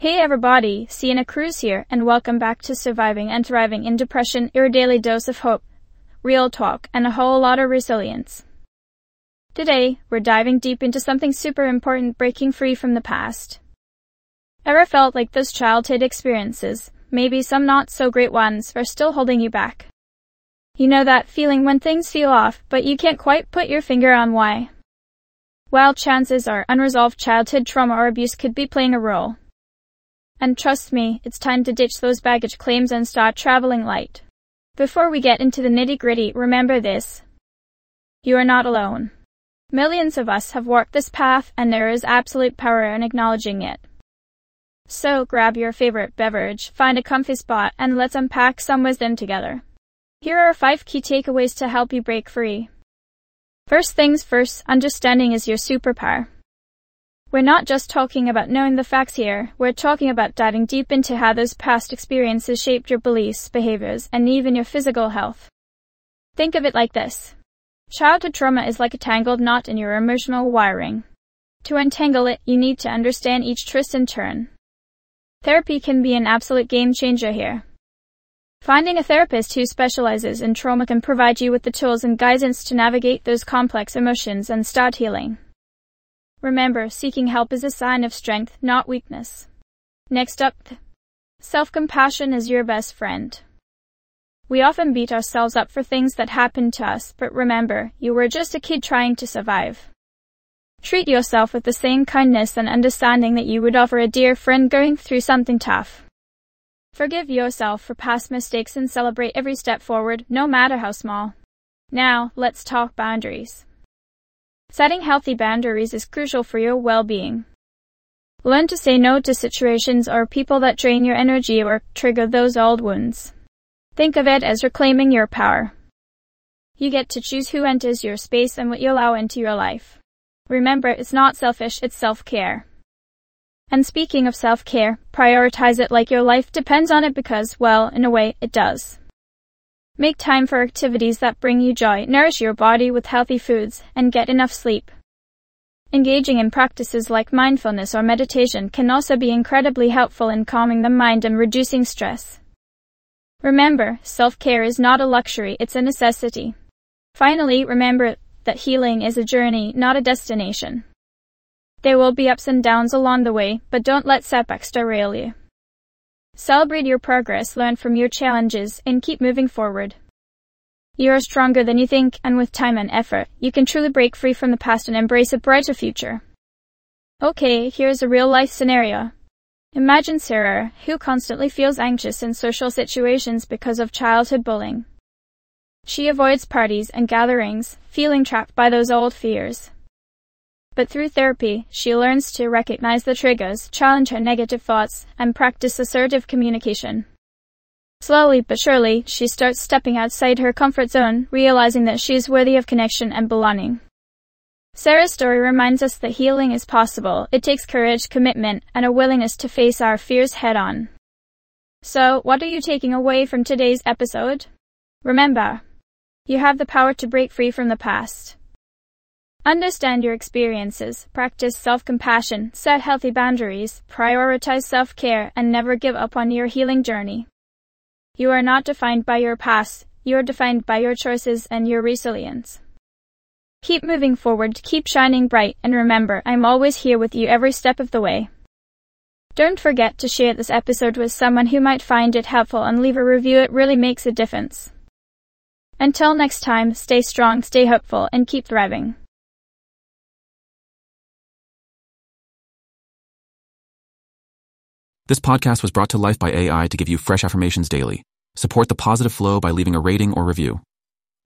Hey everybody, Sienna Cruz here, and welcome back to Surviving and Thriving in Depression, your daily dose of hope, real talk, and a whole lot of resilience. Today, we're diving deep into something super important: breaking free from the past. Ever felt like those childhood experiences, maybe some not so great ones, are still holding you back? You know that feeling when things feel off, but you can't quite put your finger on why? Well, chances are unresolved childhood trauma or abuse could be playing a role. And trust me, it's time to ditch those baggage claims and start traveling light. Before we get into the nitty-gritty, remember this: you are not alone. Millions of us have walked this path, and there is absolute power in acknowledging it. So grab your favorite beverage, find a comfy spot, and let's unpack some wisdom together. Here are 5 key takeaways to help you break free. First things first, understanding is your superpower. We're not just talking about knowing the facts here, we're talking about diving deep into how those past experiences shaped your beliefs, behaviors, and even your physical health. Think of it like this. Childhood trauma is like a tangled knot in your emotional wiring. To untangle it, you need to understand each twist and turn. Therapy can be an absolute game changer here. Finding a therapist who specializes in trauma can provide you with the tools and guidance to navigate those complex emotions and start healing. Remember, seeking help is a sign of strength, not weakness. Next up, self-compassion is your best friend. We often beat ourselves up for things that happened to us, but remember, you were just a kid trying to survive. Treat yourself with the same kindness and understanding that you would offer a dear friend going through something tough. Forgive yourself for past mistakes and celebrate every step forward, no matter how small. Now, let's talk boundaries. Setting healthy boundaries is crucial for your well-being. Learn to say no to situations or people that drain your energy or trigger those old wounds. Think of it as reclaiming your power. You get to choose who enters your space and what you allow into your life. Remember, it's not selfish, it's self-care. And speaking of self-care, prioritize it like your life depends on it because, well, in a way, it does. Make time for activities that bring you joy, nourish your body with healthy foods, and get enough sleep. Engaging in practices like mindfulness or meditation can also be incredibly helpful in calming the mind and reducing stress. Remember, self-care is not a luxury, it's a necessity. Finally, remember that healing is a journey, not a destination. There will be ups and downs along the way, but don't let setbacks derail you. Celebrate your progress, learn from your challenges, and keep moving forward. You are stronger than you think, and with time and effort, you can truly break free from the past and embrace a brighter future. Okay, here's a real-life scenario. Imagine Sarah, who constantly feels anxious in social situations because of childhood bullying. She avoids parties and gatherings, feeling trapped by those old fears. But through therapy, she learns to recognize the triggers, challenge her negative thoughts, and practice assertive communication. Slowly but surely, she starts stepping outside her comfort zone, realizing that she is worthy of connection and belonging. Sarah's story reminds us that healing is possible. It takes courage, commitment, and a willingness to face our fears head-on. So, what are you taking away from today's episode? Remember, you have the power to break free from the past. Understand your experiences, practice self-compassion, set healthy boundaries, prioritize self-care, and never give up on your healing journey. You are not defined by your past, you are defined by your choices and your resilience. Keep moving forward, keep shining bright, and remember, I'm always here with you every step of the way. Don't forget to share this episode with someone who might find it helpful and leave a review, it really makes a difference. Until next time, stay strong, stay hopeful, and keep thriving. This podcast was brought to life by AI to give you fresh affirmations daily. Support the positive flow by leaving a rating or review.